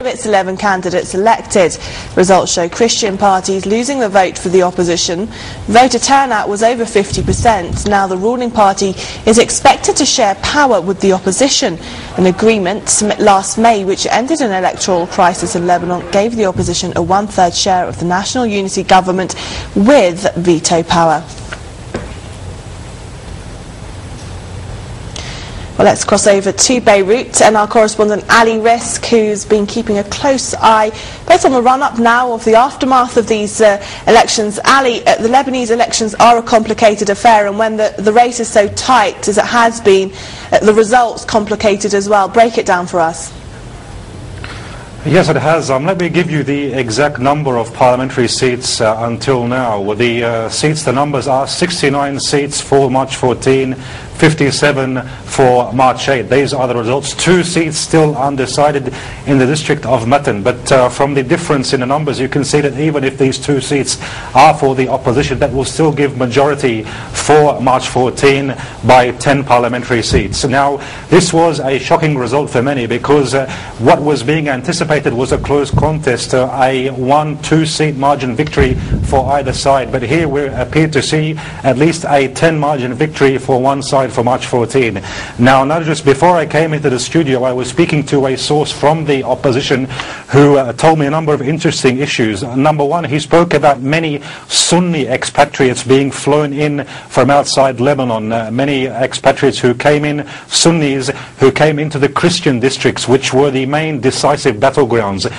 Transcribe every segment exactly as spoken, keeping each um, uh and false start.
its eleven candidates elected. Results show Christian parties losing the vote for the opposition. Voter turnout was over fifty percent. Now the ruling party is expected to share power with the opposition. An agreement last May, which ended an electoral crisis in Lebanon, gave the opposition a one-third share of the national unity government with veto power. Well, let's cross over to Beirut, and our correspondent Ali Risk, who's been keeping a close eye both on the run-up now of the aftermath of these uh, elections. Ali, uh, the Lebanese elections are a complicated affair, and when the, the race is so tight as it has been, uh, the results complicated as well. Break it down for us. Yes, it has. Um, let me give you the exact number of parliamentary seats uh, until now. Well, the uh, seats, the numbers are sixty-nine seats for March fourteenth, fifty-seven for March eighth. These are the results. Two seats still undecided in the district of Matan. But uh, from the difference in the numbers, you can see that even if these two seats are for the opposition, that will still give majority for March fourteenth by ten parliamentary seats. Now, this was a shocking result for many because uh, what was being anticipated was a close contest, uh, a one two seat margin victory for either side. But here we appear to see at least a ten margin victory for one side for March fourteenth. Now, not just before I came into the studio, I was speaking to a source from the opposition who uh, told me a number of interesting issues. Number one, he spoke about many Sunni expatriates being flown in from outside Lebanon. Uh, many expatriates who came in, Sunnis who came into the Christian districts, which were the main decisive battlegrounds.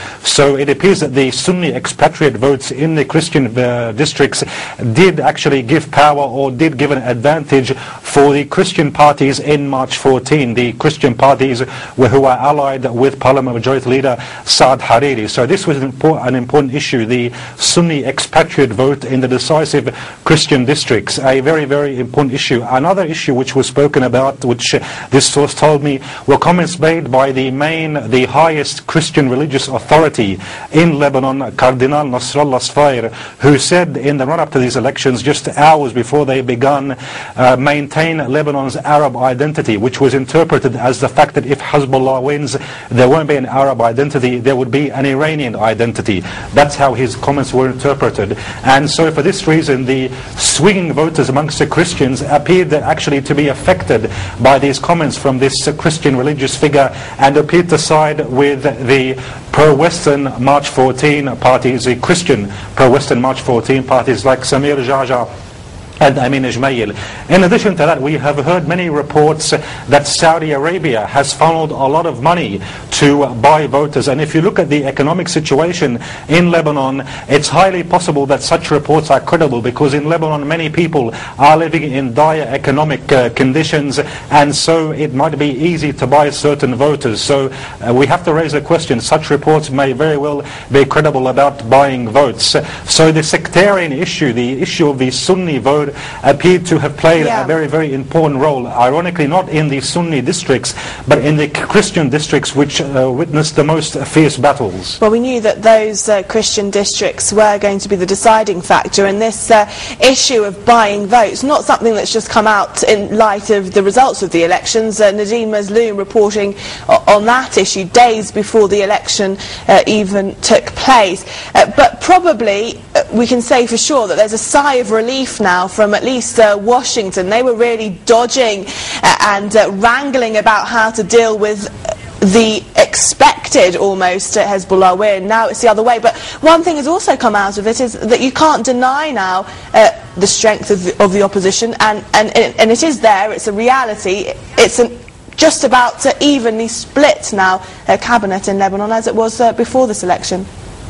So it appears that the Sunni expatriate votes in the Christian uh, districts did actually give power, or did give an advantage for the Christian parties in March fourteenth. The Christian parties were, who are allied with Parliament Majority Leader Saad Hariri. So this was an, impor an important issue, the Sunni expatriate vote in the decisive Christian districts, a very, very important issue. Another issue which was spoken about, which uh, this source told me, were comments made by the main, the highest Christian religious authority in Lebanon, Cardinal Nasrallah Sfair, who said in the run-up to these elections, just hours before they began, uh, maintain Lebanon's Arab identity, which was interpreted as the fact that if Hezbollah wins, there won't be an Arab identity, there would be an Iranian identity. That's how his comments were interpreted. And so for this reason, the swinging voters amongst the Christians appeared actually to be affected by these comments from this uh, Christian religious figure, and appeared to side with the pro-Western March fourteenth parties, the Christian pro-Western March fourteenth parties like Samir Jaja and Amin Ijmail. In addition to that, we have heard many reports that Saudi Arabia has funneled a lot of money to buy voters. And if you look at the economic situation in Lebanon, it's highly possible that such reports are credible, because in Lebanon many people are living in dire economic uh, conditions, and so it might be easy to buy certain voters. So uh, we have to raise a question. Such reports may very well be credible about buying votes. So the sectarian issue, the issue of the Sunni vote, appeared to have played yeah. a very, very important role, ironically not in the Sunni districts, but in the Christian districts, which uh, witnessed the most fierce battles. Well, we knew that those uh, Christian districts were going to be the deciding factor in this uh, issue of buying votes, not something that's just come out in light of the results of the elections. Uh, Nadeem Mazloum reporting on that issue days before the election uh, even took place. Uh, but probably uh, we can say for sure that there's a sigh of relief now from at least uh, Washington. They were really dodging uh, and uh, wrangling about how to deal with the expected almost uh, Hezbollah win. Now it's the other way. But one thing has also come out of it is that you can't deny now uh, the strength of the, of the opposition, and, and, and it is there, it's a reality. It's an just about uh, evenly split now uh, cabinet in Lebanon as it was uh, before this election.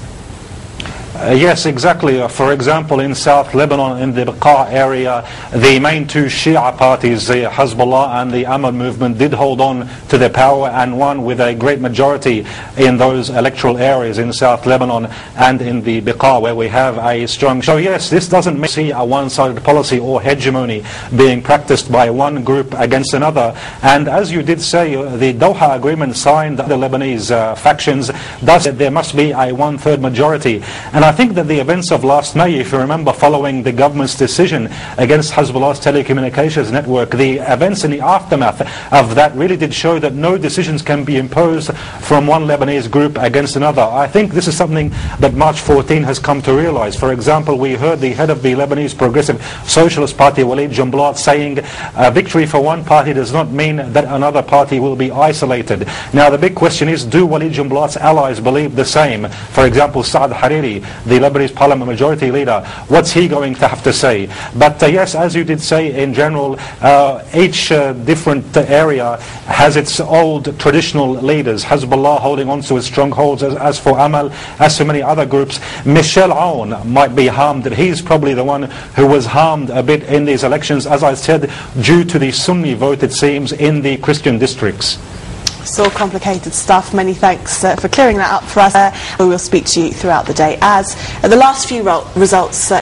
Uh, yes, exactly. Uh, for example, in South Lebanon, in the Beqa area, the main two Shia parties, the Hezbollah and the Amal movement, did hold on to their power and won with a great majority in those electoral areas in South Lebanon and in the Beqa, where we have a strong... So yes, this doesn't see a one-sided policy or hegemony being practiced practiced by one group against another. And as you did say, uh, the Doha Agreement signed by the Lebanese uh, factions, thus there must be a one-third majority. And I think that the events of last May, if you remember, following the government's decision against Hezbollah's telecommunications network, the events in the aftermath of that really did show that no decisions can be imposed from one Lebanese group against another. I think this is something that March fourteenth has come to realize. For example, we heard the head of the Lebanese Progressive Socialist Party, Walid Jumblatt, saying uh, victory for one party does not mean that another party will be isolated. Now the big question is, do Walid Jumblatt's allies believe the same? For example, Saad Hariri, the Lebanese Parliament Majority Leader, what's he going to have to say? But uh, yes, as you did say, in general, uh, each uh, different uh, area has its old traditional leaders. Hezbollah holding on to its strongholds. As, as for Amal, as for many other groups, Michel Aoun might be harmed. He's probably the one who was harmed a bit in these elections, as I said, due to the Sunni vote, it seems, in the Christian districts. It's all complicated stuff. Many thanks uh, for clearing that up for us. Uh, we will speak to you throughout the day as uh, the last few results uh,